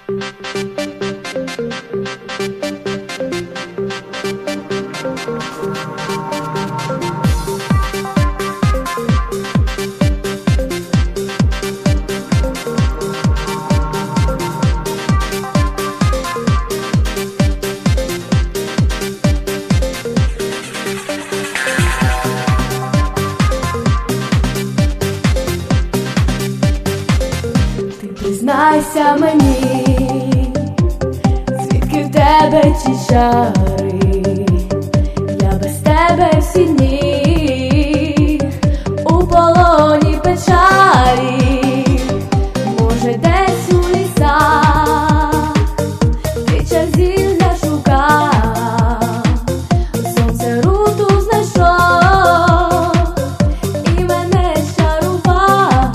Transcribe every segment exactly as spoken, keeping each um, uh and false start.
Признайся мені, звідки в тебе ті чари, я без тебе всі дні у полоні печалі. Може, десь у лісах ти час зілля шукав, сонце руту знайшов і мене чарував.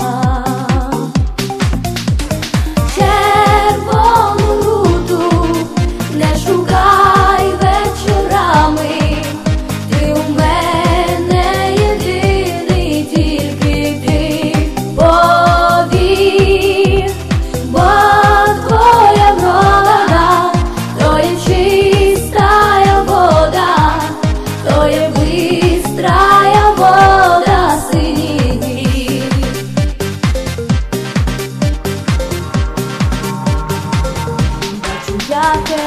Червону руту не шукай вечорами, ти у мене єдиний, тільки ти. Повір, бо твоя врода, то є чистая вода, то є бистрая вода синіх гір. Бачу я тебе